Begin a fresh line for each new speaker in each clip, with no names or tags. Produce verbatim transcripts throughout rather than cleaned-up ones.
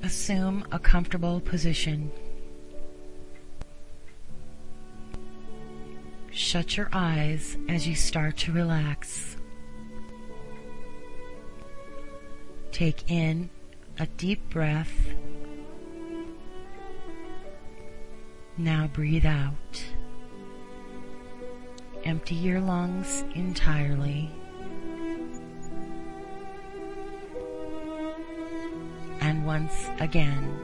Assume a comfortable position. Shut your eyes as you start to relax. Take in a deep breath. Now breathe out. Empty your lungs entirely. And once again,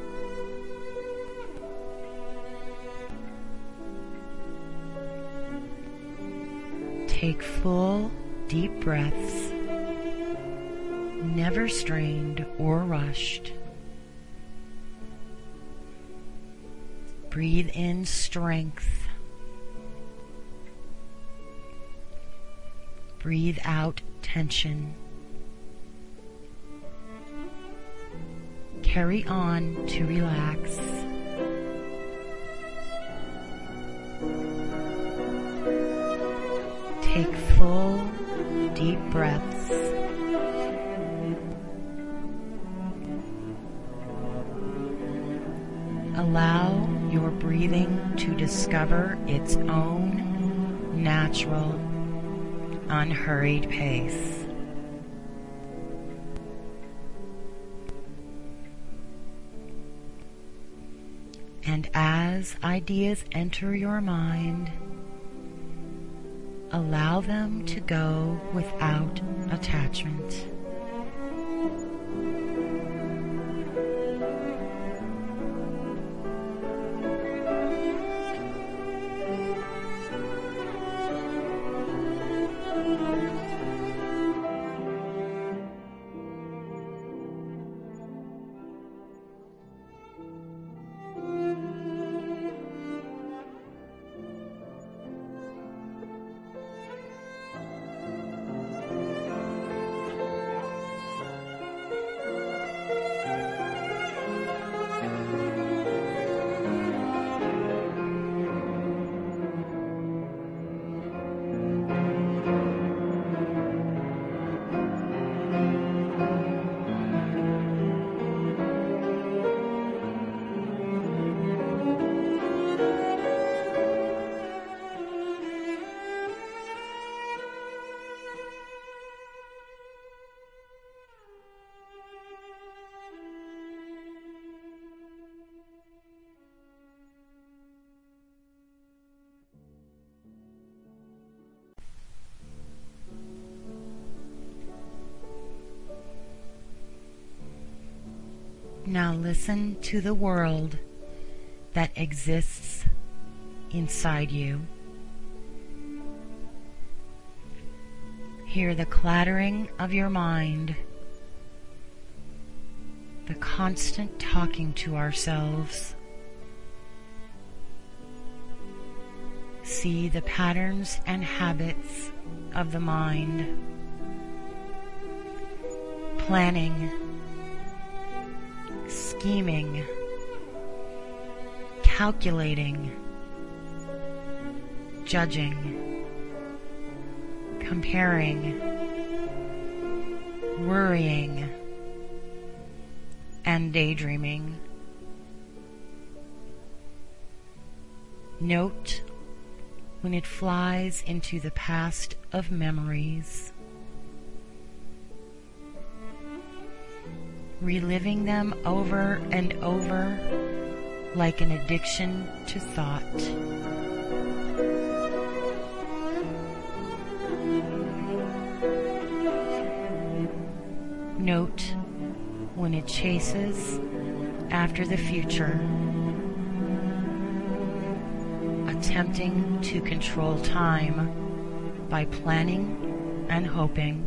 take full, deep breaths, never strained or rushed. Breathe in strength. Breathe out tension. Carry on to relax. Take full, deep breaths. Allow your breathing to discover its own natural, unhurried pace. And as ideas enter your mind, allow them to go without attachment. Now listen to the world that exists inside you. Hear the clattering of your mind, the constant talking to ourselves. See the patterns and habits of the mind. Planning, scheming, calculating, judging, comparing, worrying, and daydreaming. Note when it flies into the past of memories, reliving them over and over like an addiction to thought. Note when it chases after the future, attempting to control time by planning and hoping.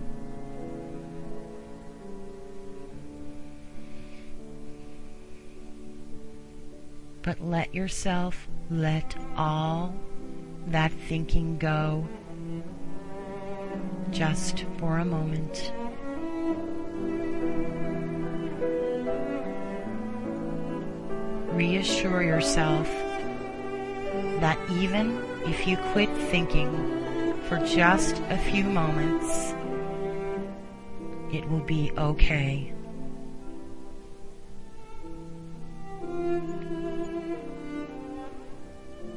But let yourself let all that thinking go just for a moment. Reassure yourself that even if you quit thinking for just a few moments, it will be okay.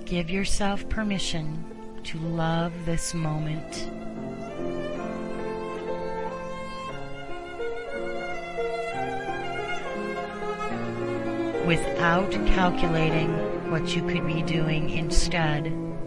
Give yourself permission to love this moment. Without calculating what you could be doing instead.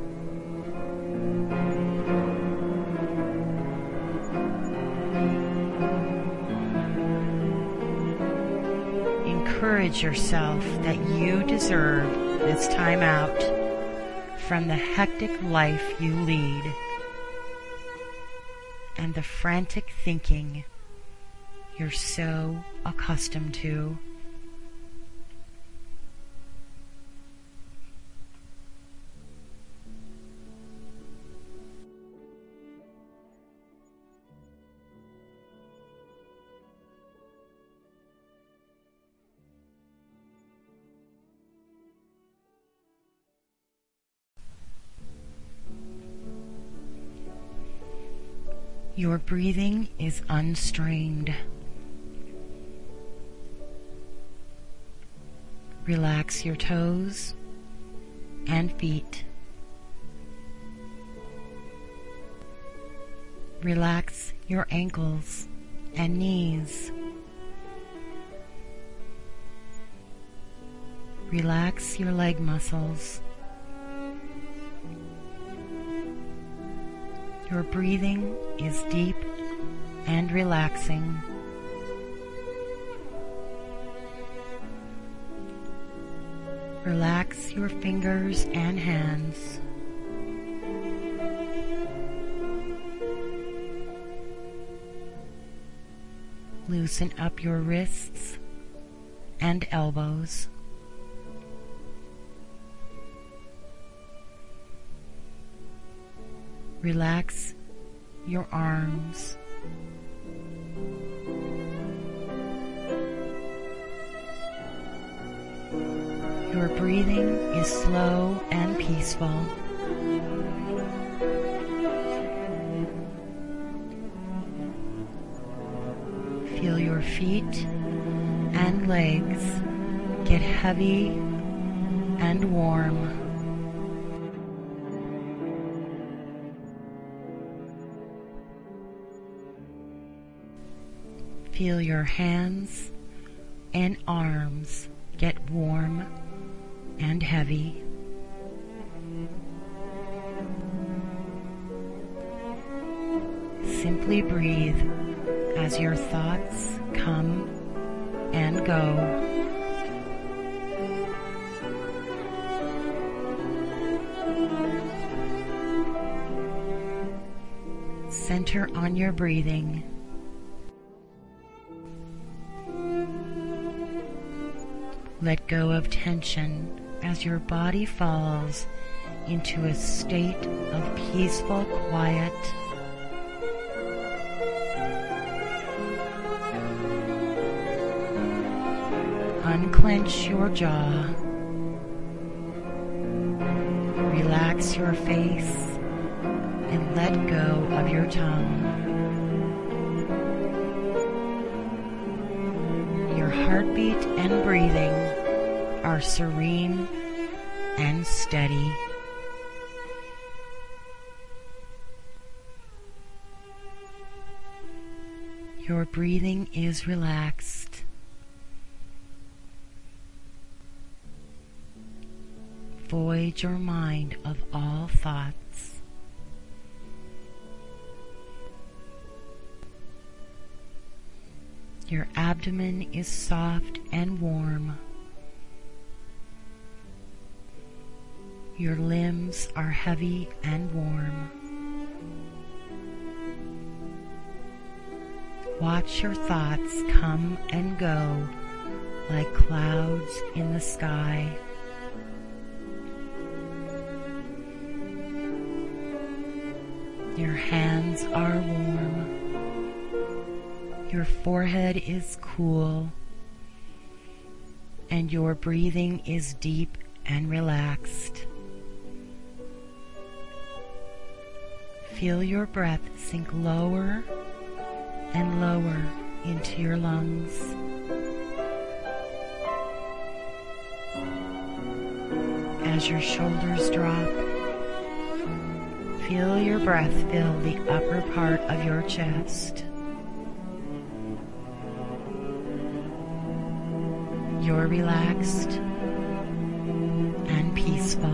Encourage yourself that you deserve this time out from the hectic life you lead and the frantic thinking you're so accustomed to. Your breathing is unstrained. Relax your toes and feet. Relax your ankles and knees. Relax your leg muscles. Your breathing is deep and relaxing. Relax your fingers and hands. Loosen up your wrists and elbows. Relax your arms. Your breathing is slow and peaceful. Feel your feet and legs get heavy and warm. Feel your hands and arms get warm and heavy. Simply breathe as your thoughts come and go. Center on your breathing. Let go of tension as your body falls into a state of peaceful quiet. Unclench your jaw. Relax your face and let go of your tongue. Your heartbeat and breathing are serene and steady. Your breathing is relaxed. Void your mind of all thoughts. Your abdomen is soft and warm. Your limbs are heavy and warm. Watch your thoughts come and go like clouds in the sky. Your hands are warm. Your forehead is cool. And your breathing is deep and relaxed. Feel your breath sink lower and lower into your lungs. as your shoulders drop, feel your breath fill the upper part of your chest. You're relaxed and peaceful.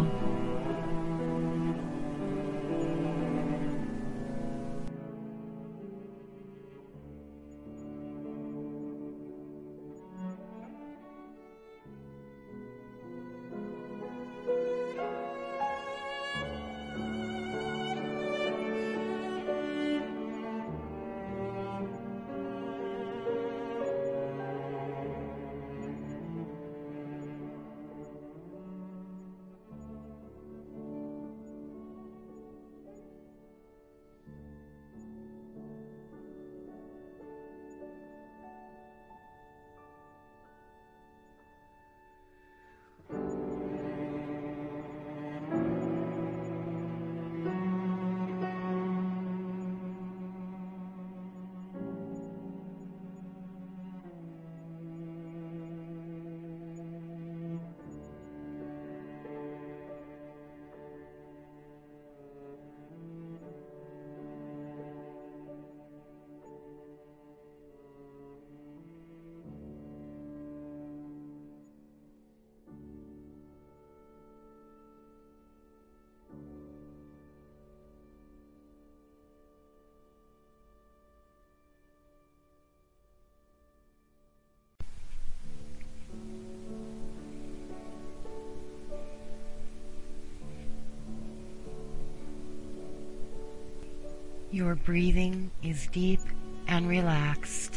Your breathing is deep and relaxed.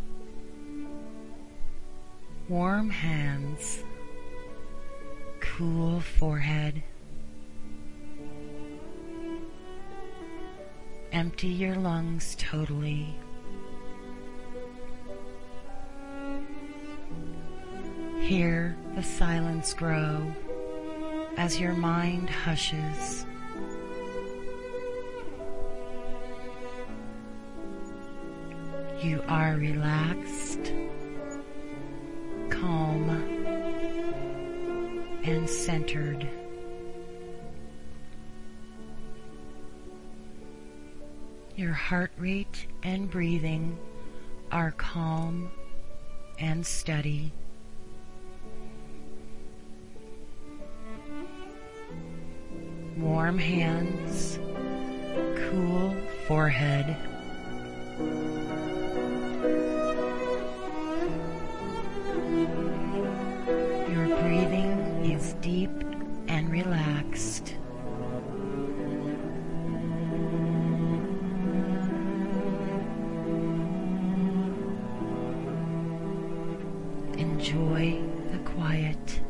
Warm hands, cool forehead. Empty your lungs totally. Hear the silence grow as your mind hushes. You are relaxed, calm, and centered. Your heart rate and breathing are calm and steady. Warm hands, cool forehead. Your breathing is deep and relaxed. Enjoy the quiet.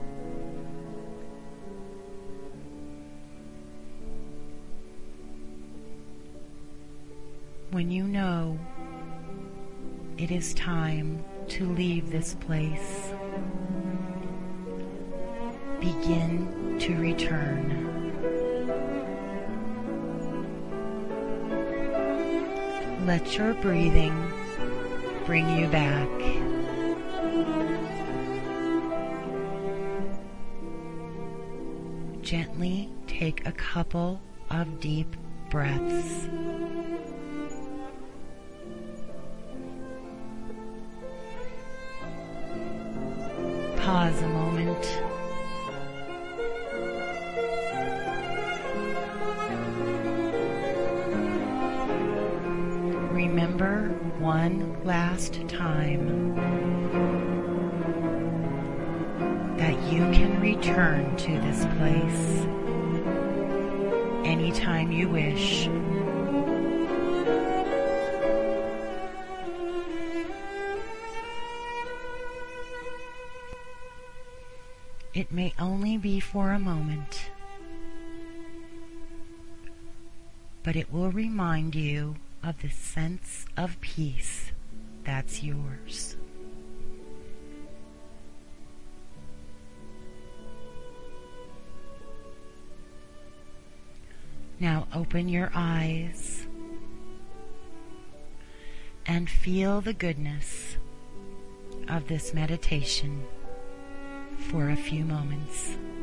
When you know it is time to leave this place, begin to return. Let your breathing bring you back. Gently take a couple of deep breaths. Pause a moment. Remember one last time that you can return to this place anytime you wish. It may only be for a moment, but it will remind you of the sense of peace that's yours. Now open your eyes and feel the goodness of this meditation for a few moments.